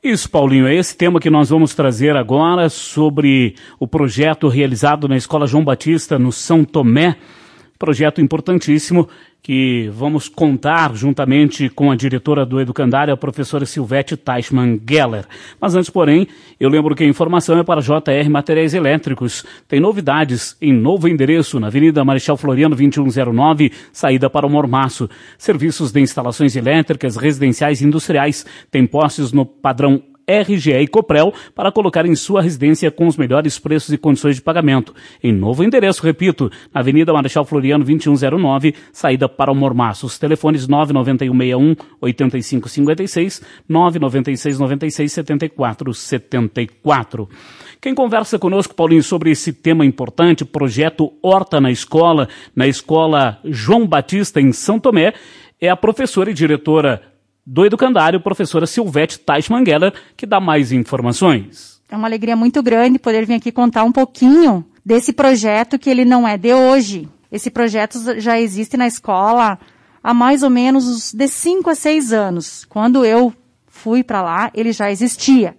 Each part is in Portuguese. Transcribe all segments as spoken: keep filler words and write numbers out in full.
Isso, Paulinho, é esse tema que nós vamos trazer agora sobre o projeto realizado na Escola João Batista, no São Tomé. Projeto importantíssimo que vamos contar juntamente com a diretora do Educandário, a professora Silvete Teichmann Geller. Mas antes, porém, eu lembro que a informação é para J R Materiais Elétricos. Tem novidades em novo endereço, na Avenida Marechal Floriano vinte e um zero nove, saída para o Mormaço. Serviços de instalações elétricas, residenciais e industriais. Tem postes no padrão R G E e Coprel para colocar em sua residência com os melhores preços e condições de pagamento. Em novo endereço, repito, na Avenida Marechal Floriano vinte e um zero nove, saída para o Mormaço. Os telefones nove nove um seis um oito cinco cinco seis, nove nove seis nove seis sete quatro sete quatro. Quem conversa conosco, Paulinho, sobre esse tema importante, projeto Horta na Escola, na Escola João Batista em São Tomé, é a professora e diretora do Educandário, professora Silvete Teichmann Geller, que dá mais informações. É uma alegria muito grande poder vir aqui contar um pouquinho desse projeto, que ele não é de hoje. Esse projeto já existe na escola há mais ou menos de cinco a seis anos. Quando eu fui para lá, ele já existia.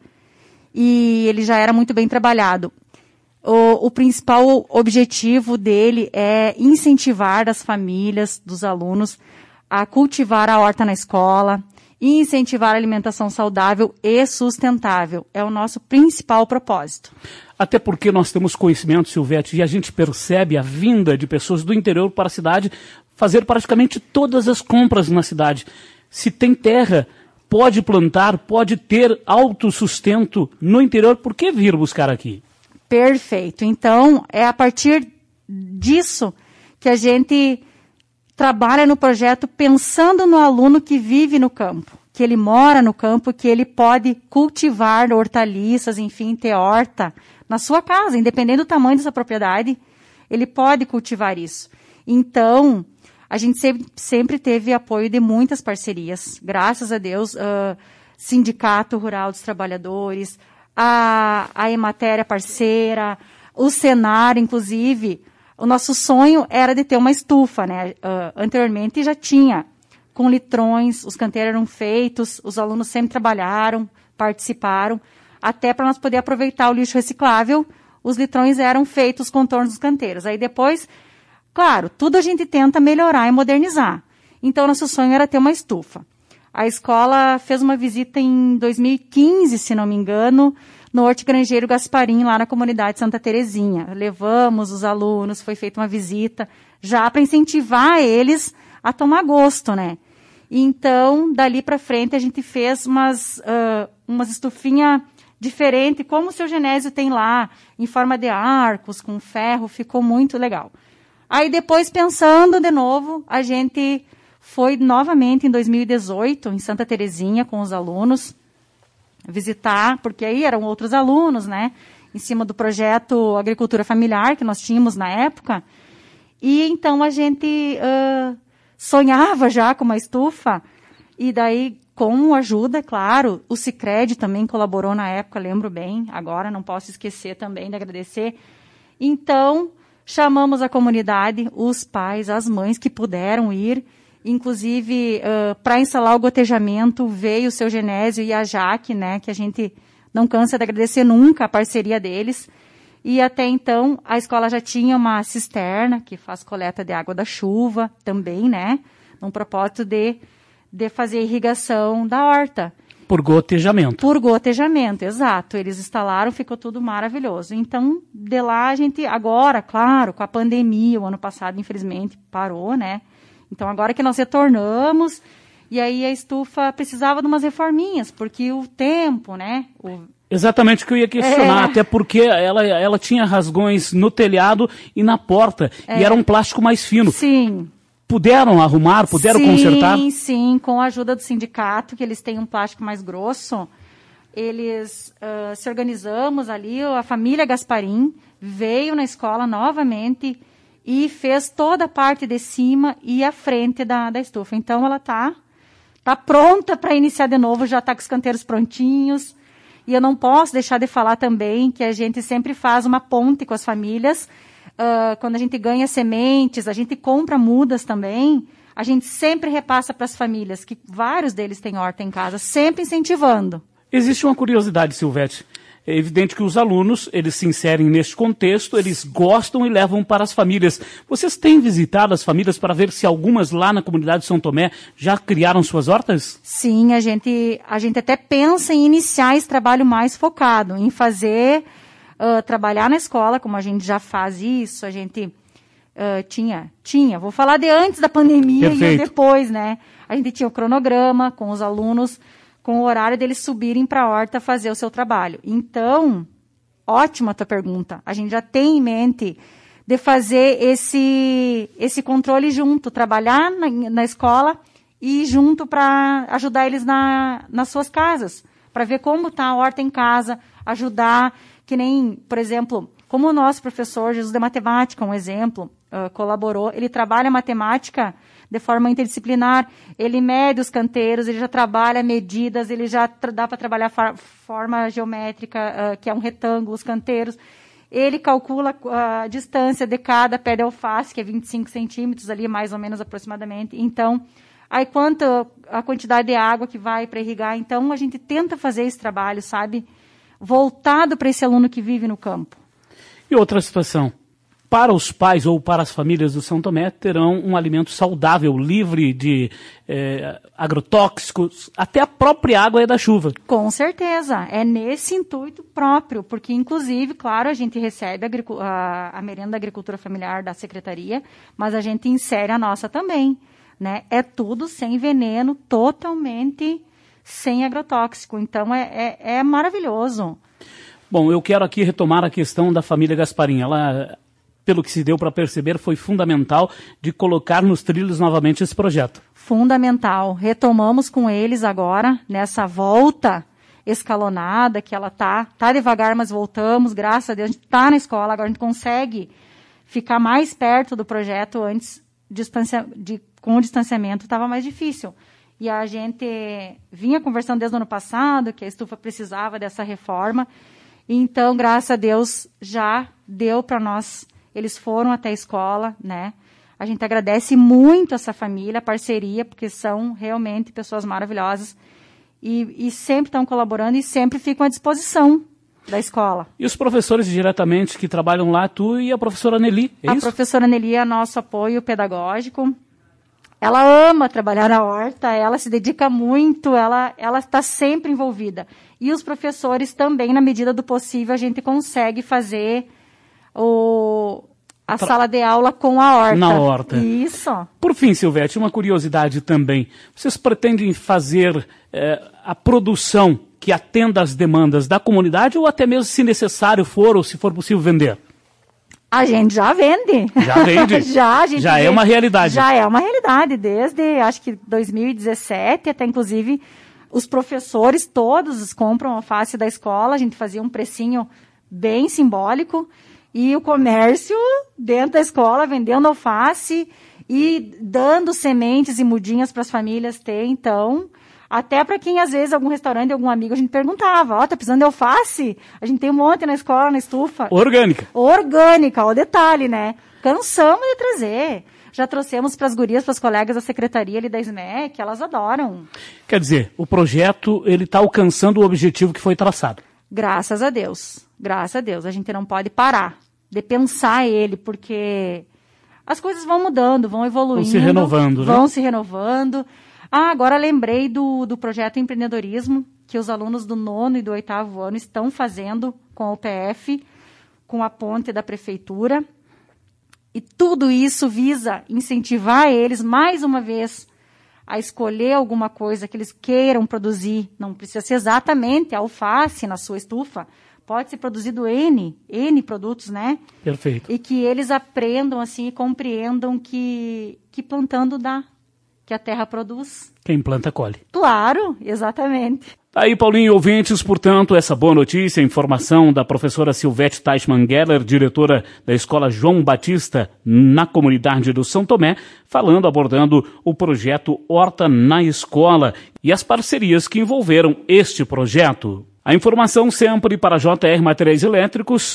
E ele já era muito bem trabalhado. O, o principal objetivo dele é incentivar as famílias, dos alunos, a cultivar a horta na escola, e incentivar a alimentação saudável e sustentável. É o nosso principal propósito. Até porque nós temos conhecimento, Silvete, e a gente percebe a vinda de pessoas do interior para a cidade fazer praticamente todas as compras na cidade. Se tem terra, pode plantar, pode ter autossustento no interior, por que vir buscar aqui? Perfeito. Então, é a partir disso que a gente trabalha no projeto pensando no aluno que vive no campo, que ele mora no campo, que ele pode cultivar hortaliças, enfim, ter horta na sua casa, independente do tamanho dessa propriedade, ele pode cultivar isso. Então, a gente sempre, sempre teve apoio de muitas parcerias, graças a Deus, uh, Sindicato Rural dos Trabalhadores, a, a Emater é parceira, o Senar, inclusive. O nosso sonho era de ter uma estufa, né? Uh, anteriormente já tinha, com litrões, os canteiros eram feitos, os alunos sempre trabalharam, participaram, até para nós poder aproveitar o lixo reciclável, os litrões eram feitos, os contornos dos canteiros. Aí depois, claro, tudo a gente tenta melhorar e modernizar. Então, nosso sonho era ter uma estufa. A escola fez uma visita em dois mil e quinze, se não me engano, no Hortigranjeiro Gasparim, lá na comunidade Santa Terezinha. Levamos os alunos, foi feita uma visita, já para incentivar eles a tomar gosto, né? Então, dali para frente, a gente fez umas, uh, umas estufinhas diferentes, como o seu Genésio tem lá, em forma de arcos, com ferro, ficou muito legal. Aí, depois, pensando de novo, a gente foi novamente em dois mil e dezoito, em Santa Terezinha, com os alunos, visitar, porque aí eram outros alunos, né, em cima do projeto Agricultura Familiar, que nós tínhamos na época, e então a gente uh, sonhava já com uma estufa, e daí, com ajuda, claro, o Sicredi também colaborou na época, lembro bem, agora não posso esquecer também de agradecer. Então, chamamos a comunidade, os pais, as mães que puderam ir, inclusive, uh, para instalar o gotejamento, veio o seu Genésio e a Jaque, né, que a gente não cansa de agradecer nunca a parceria deles. E até então, a escola já tinha uma cisterna, que faz coleta de água da chuva também, né, num propósito de, de fazer irrigação da horta. Por gotejamento. Por gotejamento, exato. Eles instalaram, ficou tudo maravilhoso. Então, de lá a gente, agora, claro, com a pandemia, o ano passado, infelizmente, parou, né, então, agora que nós retornamos, e aí a estufa precisava de umas reforminhas, porque o tempo, né? O... Exatamente o que eu ia questionar, é. Até porque ela, ela tinha rasgões no telhado e na porta, é. E era um plástico mais fino. Sim. Puderam arrumar, puderam sim, consertar? Sim, sim, com a ajuda do sindicato, que eles têm um plástico mais grosso, eles uh, se organizamos ali, a família Gasparim veio na escola novamente e fez toda a parte de cima e a frente da, da estufa. Então, ela está tá pronta para iniciar de novo, já está com os canteiros prontinhos. E eu não posso deixar de falar também que a gente sempre faz uma ponte com as famílias. Uh, quando a gente ganha sementes, a gente compra mudas também, a gente sempre repassa para as famílias, que vários deles têm horta em casa, sempre incentivando. Existe uma curiosidade, Silvete. É evidente que os alunos, eles se inserem neste contexto, eles gostam e levam para as famílias. Vocês têm visitado as famílias para ver se algumas lá na comunidade de São Tomé já criaram suas hortas? Sim, a gente, a gente até pensa em iniciar esse trabalho mais focado, em fazer, uh, trabalhar na escola, como a gente já faz isso, a gente uh, tinha, tinha, vou falar de antes da pandemia Perfeito. E depois, né? A gente tinha o cronograma com os alunos, com o horário deles subirem para a horta fazer o seu trabalho. Então, ótima a tua pergunta. A gente já tem em mente de fazer esse, esse controle junto, trabalhar na, na escola e ir junto para ajudar eles na, nas suas casas, para ver como está a horta em casa, ajudar, que nem, por exemplo, como o nosso professor Jesus de Matemática, um exemplo, uh, colaborou, ele trabalha matemática de forma interdisciplinar, ele mede os canteiros, ele já trabalha medidas, ele já tra- dá para trabalhar fa- forma geométrica, uh, que é um retângulo, os canteiros. Ele calcula a distância de cada pé de alface, que é vinte e cinco centímetros ali, mais ou menos aproximadamente. Então, aí quanto a quantidade de água que vai para irrigar. Então, a gente tenta fazer esse trabalho, sabe, voltado para esse aluno que vive no campo. E outra situação. Para os pais ou para as famílias do São Tomé, terão um alimento saudável, livre de eh, agrotóxicos, até a própria água é da chuva. Com certeza, é nesse intuito próprio, porque inclusive, claro, a gente recebe a, agricu- a, a merenda da agricultura familiar da secretaria, mas a gente insere a nossa também, né? É tudo sem veneno, totalmente sem agrotóxico, então é, é, é maravilhoso. Bom, eu quero aqui retomar a questão da família Gasparim. Ela, pelo que se deu para perceber, foi fundamental de colocar nos trilhos novamente esse projeto. Fundamental. Retomamos com eles agora, nessa volta escalonada, que ela tá, tá devagar, mas voltamos, graças a Deus, a gente tá na escola, agora a gente consegue ficar mais perto do projeto. Antes, distancia, de, com o distanciamento, estava mais difícil. E a gente vinha conversando desde o ano passado, que a estufa precisava dessa reforma. Então, graças a Deus, já deu para nós. Eles foram até a escola, né? A gente agradece muito essa família, a parceria, porque são realmente pessoas maravilhosas. E, e sempre estão colaborando e sempre ficam à disposição da escola. E os professores diretamente que trabalham lá, tu e a professora Nelly, é a isso? A professora Nelly é nosso apoio pedagógico. Ela ama trabalhar na horta, ela se dedica muito, ela ela está sempre envolvida. E os professores também, na medida do possível, a gente consegue fazer o, a Tra... sala de aula com a horta. Na horta. Isso. Por fim, Silvete, uma curiosidade também. Vocês pretendem fazer eh, a produção que atenda às demandas da comunidade ou até mesmo, se necessário for, ou se for possível, vender? A gente já vende. Já vende? já, a gente já vende. é uma realidade. Já é uma realidade, desde, acho que dois mil e dezessete, até inclusive os professores todos compram alface da escola, a gente fazia um precinho bem simbólico, e o comércio dentro da escola vendendo alface e dando sementes e mudinhas para as famílias ter. Então, até para quem, às vezes, algum restaurante, algum amigo, a gente perguntava, ó, oh, tá precisando de alface? A gente tem um monte na escola, na estufa. Orgânica. Orgânica, ó, o detalhe, né? Cansamos de trazer. Já trouxemos para as gurias, para as colegas da secretaria ali da S M E, que elas adoram. Quer dizer, o projeto, ele está alcançando o objetivo que foi traçado. Graças a Deus. Graças a Deus. A gente não pode parar de pensar ele, porque as coisas vão mudando, vão evoluindo. Vão se renovando, Vão né? se renovando. Ah, agora lembrei do, do projeto Empreendedorismo, que os alunos do nono e do oitavo ano estão fazendo com a U P F, com a ponte da prefeitura. E tudo isso visa incentivar eles, mais uma vez, a escolher alguma coisa que eles queiram produzir. Não precisa ser exatamente a alface na sua estufa. Pode ser produzido N, N produtos, né? Perfeito. E que eles aprendam assim e compreendam que, que plantando dá, que a terra produz. Quem planta, colhe. Claro, exatamente. Aí, Paulinho, ouvintes, portanto, essa boa notícia, informação da professora Silvete Teichmann-Geller, diretora da Escola João Batista, na comunidade do São Tomé, falando, abordando o projeto Horta na Escola e as parcerias que envolveram este projeto. A informação sempre para J R Materiais Elétricos,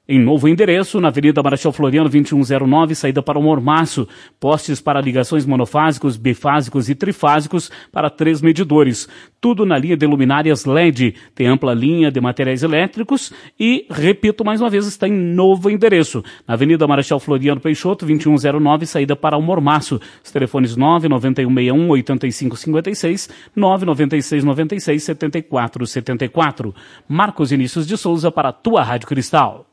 Em novo endereço, na Avenida Marechal Floriano, vinte e um zero nove, saída para o Mormaço. Postes para ligações monofásicos, bifásicos e trifásicos para três medidores. Tudo na linha de luminárias L E D. Tem ampla linha de materiais elétricos e, repito mais uma vez, está em novo endereço. Na Avenida Marechal Floriano Peixoto, vinte e um zero nove, saída para o Mormaço. Os telefones nove nove um seis um oito cinco cinco seis, nove nove seis nove seis sete quatro sete quatro. Marcos Vinícius de Souza para a tua Rádio Cristal.